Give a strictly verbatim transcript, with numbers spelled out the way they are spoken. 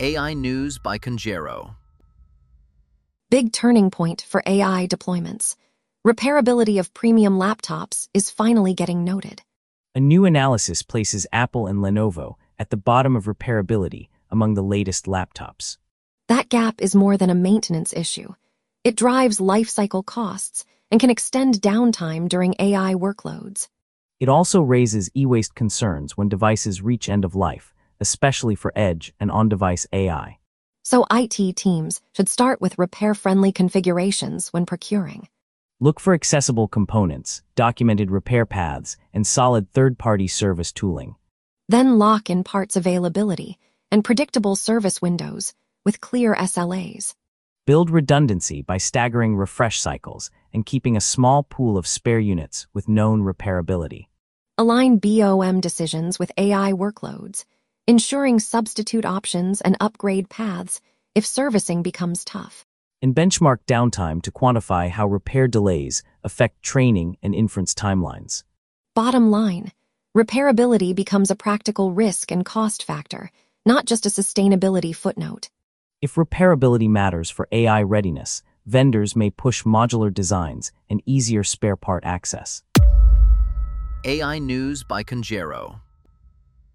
A I News by Conjero. Big turning point for A I deployments. Repairability of premium laptops is finally getting noted. A new analysis places Apple and Lenovo at the bottom of repairability among the latest laptops. That gap is more than a maintenance issue. It drives lifecycle costs and can extend downtime during A I workloads. It also raises e-waste concerns when devices reach end of life, especially for edge and on-device A I. So I T teams should start with repair-friendly configurations when procuring. Look for accessible components, documented repair paths, and solid third-party service tooling. Then lock in parts availability and predictable service windows with clear S L As. Build redundancy by staggering refresh cycles and keeping a small pool of spare units with known repairability. Align B O M decisions with A I workloads, ensuring substitute options and upgrade paths if servicing becomes tough. And benchmark downtime to quantify how repair delays affect training and inference timelines. Bottom line, repairability becomes a practical risk and cost factor, not just a sustainability footnote. If repairability matters for A I readiness, vendors may push modular designs and easier spare part access. A I News by Conjero.